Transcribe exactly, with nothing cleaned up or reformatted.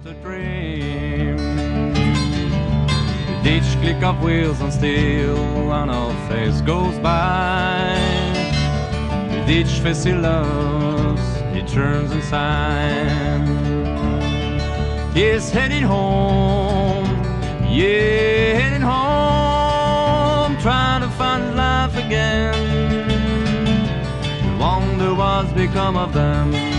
a dream. With each click of wheels on steel, an old face goes by. With each face he loves, he turns inside. He's heading home, yeah, heading home, trying to find life again. I wonder what's become of them.